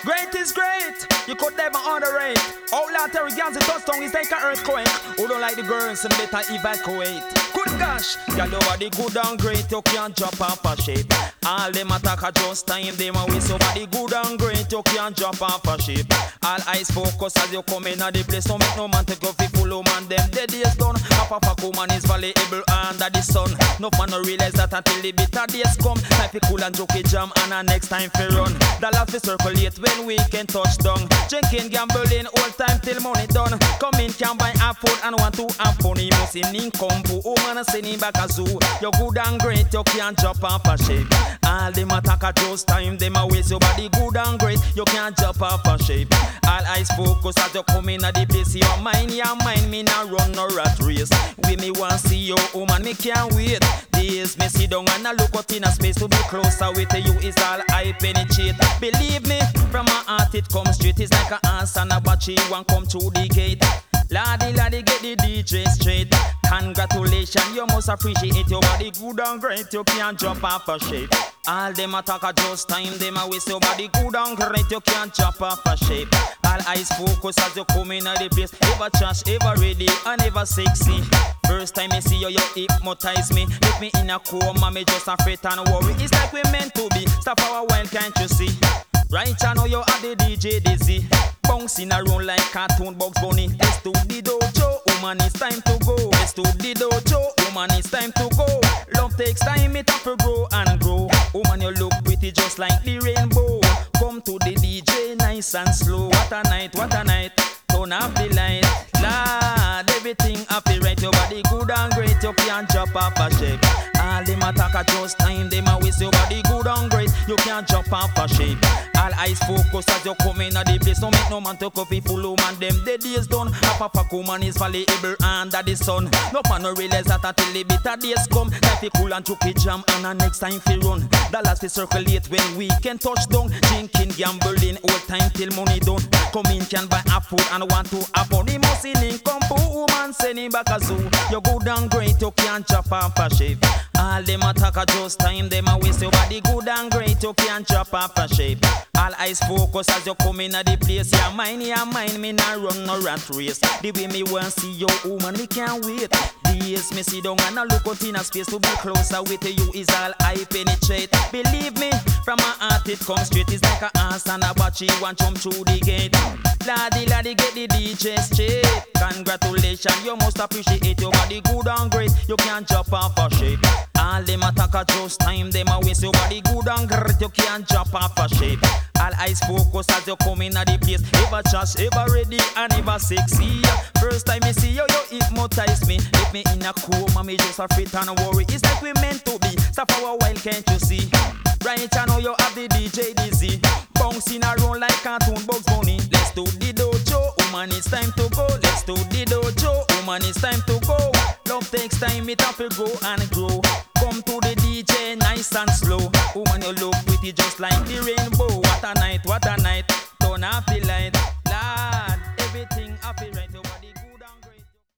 Great is great, you could never underrate. Outlaw Terry Gans, the touchdown is like an earthquake. Who don't like the girls, some better evacuate. Good gosh, y'all over the good and great, you can't drop off a shape. All them attack at just time, them a waste over the good and great, you can't drop off a shape. All eyes focus as you come in at the place, don't make no man take off the full man, them dead days done. Half of a woman is valuable under the sun. No man no realize that until the bitter days come. Time for cool and jokey jam and a next time for run. The last we circulate when we can touch down. Drinking, gambling, all time till money done. Come in, can buy a food and want to have fun. You must in income for woman and sending back a zoo. You're good and great, you can't jump off a shape. All them attack at just time, them a waste your body good and great. You can't jump off a shape. All eyes focus as you come in at the place. Your mind, me not run no rat race. We me want see you, woman, me can't wait. This me sit down and I look out in a space to be closer with you is all I penetrate. Believe me, from my heart it comes straight. It's like a answer and a battery one come through the gate. Laddie, get the DJ straight. Congratulations, you must appreciate your body good and great. You can't jump off a shape. All them attack at just time, them a waste your body good and great. You can't jump off a shape. All eyes focus as you come in at the place. Ever trash, ever ready, and ever sexy. First time I see you, you hypnotize me. Let me in a coma, me just afraid and worry. It's like we meant to be. Stop for a while, can't you see? Right, I know you are the DJ Dizzy. Bouncing around like cartoon Bugs Bunny. Let's do the dojo, woman, it's time to go. Let's do the dojo, woman, it's time to go. Love takes time, it have to grow and grow. Woman, you look pretty just like the rainbow. Come to the DJ, nice and slow. What a night, what a night. Turn off the light. Lad, everything happy right. Your body good and great, you can't jump off a shape. All them attack at just time, them a waste your body good and great. You can't jump off a shape. All eyes focus as you come in at the place. Don't make no man take off a full woman. Them the days done. Half of a woman is valuable under the sun. No man no realize that until the bitter days come. Time for cool and jokey jam and a next time for run. The last we circulate when we can touch down. Drinking, gambling, all time till money done. Come in, can buy a food and want to have fun. He must in income for woman sending back a zoo. You good and great, you can't chop off a shape. All them attack at just time, them a waste your body good and great, you can't chop off a shape. All eyes focus as you come in at the place. Your mind, me not run no rat race. The way me want see you, woman, me can't wait. Yes, me sit down and I look out in a space to be closer with you is all I penetrate. Believe me, from my heart it comes straight. It's like a ass and a battery one jump through the gate. Laddie, get the DJ straight. Congratulations, you must appreciate your body good and great. You can't jump off a shape. All them attack at just time, them a waste your body good and great. You can't jump off a shape. All eyes focus as you come in at the place. Ever trash, ever ready, and ever sexy. First time me see you, you hypnotize me. Let me in a coma, me just afraid and worry. It's like we meant to be. Stop for a while, can't you see? Right, I know you have the DJ Dizzy. Bouncing around like cartoon Bugs Bunny. Let's do the dojo, woman, it's time to go. Let's do the dojo, woman, it's time to go. Love takes time, it have to grow and grow. Come to the DJ, nice and slow. Woman, you look pretty just like the rainbow. What a night, turn off the light.